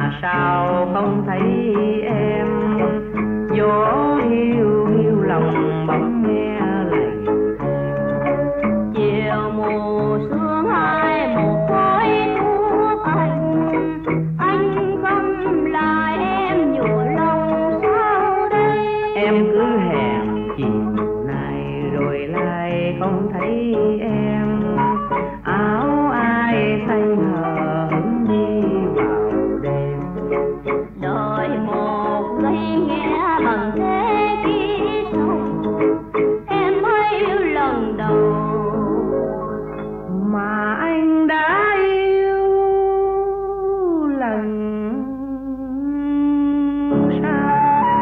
mà sao không thấy em, gió hiu hiu lòng bỗng nghe lạnh. Chiều mù sương hai một khói thuốc anh không lại em nhủ lòng sao đây. Em cứ hẹn chiều nay rồi lại không thấy em, áo ai xanh hờ hững đi vào đêm. Đời một cây nghe bằng thế kỷ sâu, em mới yêu lần đầu mà anh đã yêu lần sau.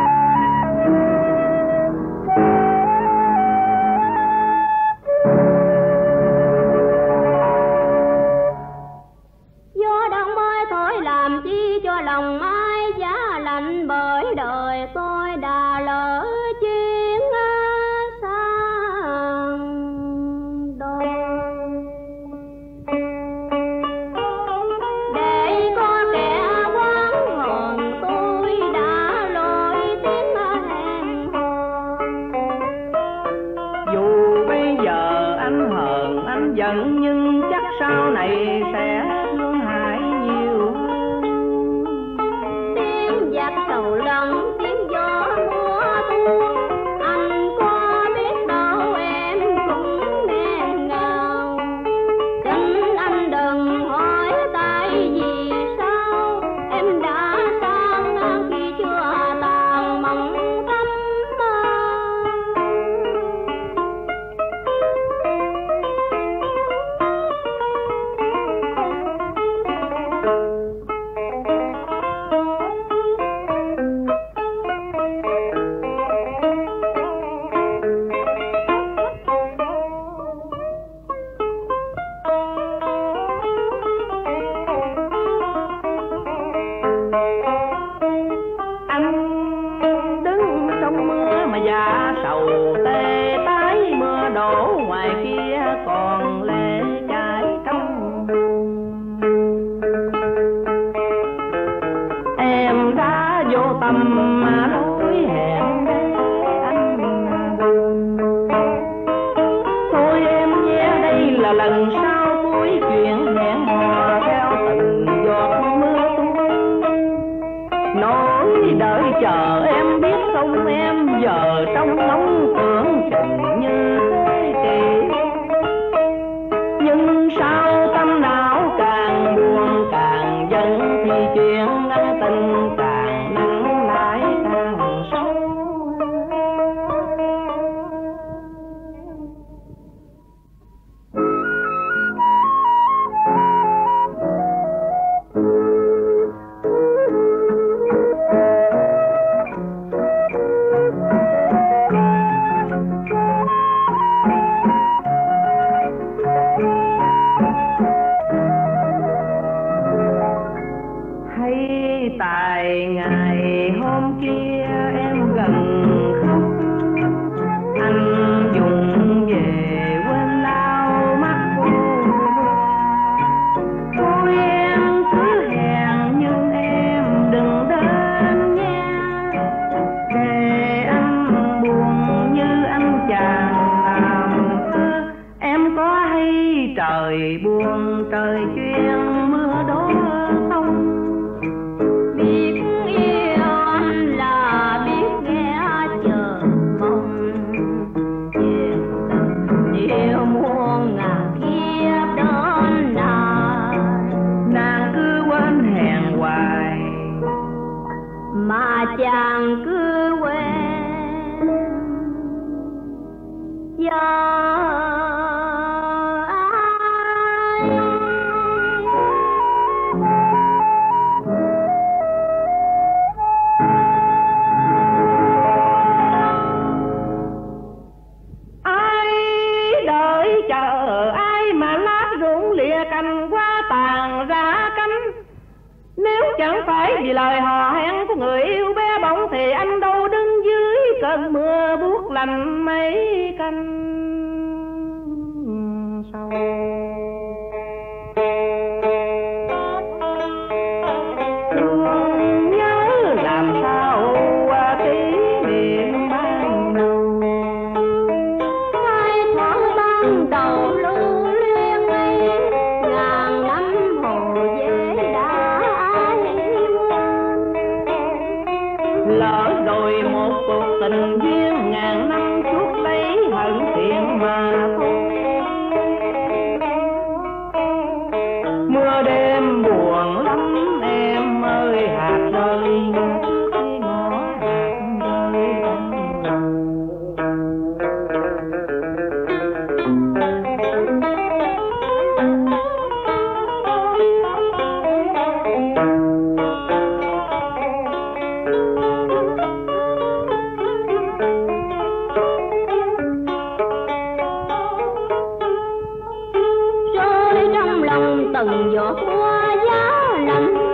gió đông mới thổi làm chi cho lòng ai giá lạnh, bởi đời tôi đã lỡ chuyến sang đôi. Để có kẻ quán hồn tôi đã lỗi tiếng hẹn hò. Dù bây giờ anh hờn anh giận, nhưng chắc sau này sẽ thương hại nhiều hơn. Tiếng giặc sầu lẫn tiếng gió mùa thu, anh có biết đâu em cũng nghe ngào. Xin anh đừng hỏi tại vì sao em đã sang khi chưa tàn mộng cấm mơ. Anh đứng trong mưa mà dạ sầu tê tái, mưa đổ ngoài kia còn lệ chảy trong buồn. Em đã vô tâm mà lối hẹn để anh buồn. Thôi em nhé, đây là lần sau cuối chuyện hẹn hò theo từng giọt mưa tuôn. Nỗi đợi chờ em biết không em, giờ trong ngóng tưởng chừng như thế kỷ. Nhưng sao tâm não càng buồn càng giận, thì chuyện ân tình càng nặng lại càng sâu. Hay tại ngày hôm kia em gần khóc, anh dùng về quên lau mắt cô. Thôi em cứ hẹn nhưng em đừng đến nha, để anh buồn như anh chàng làm thơ. Em có hay trời buồn trời chuyên mưa đó không? Biết yêu anh là biết nghe chờ mong, yêu muôn ngàn kiếp đến nay. Nàng cứ quên hẹn hoài mà chàng cứ quên do chẳng phải vì lời hò hẹn của người yêu bé bỏng thì anh đâu đứng dưới cơn mưa buốt lạnh mấy canh sau. Đưa trong từng giọt hoa giá lạnh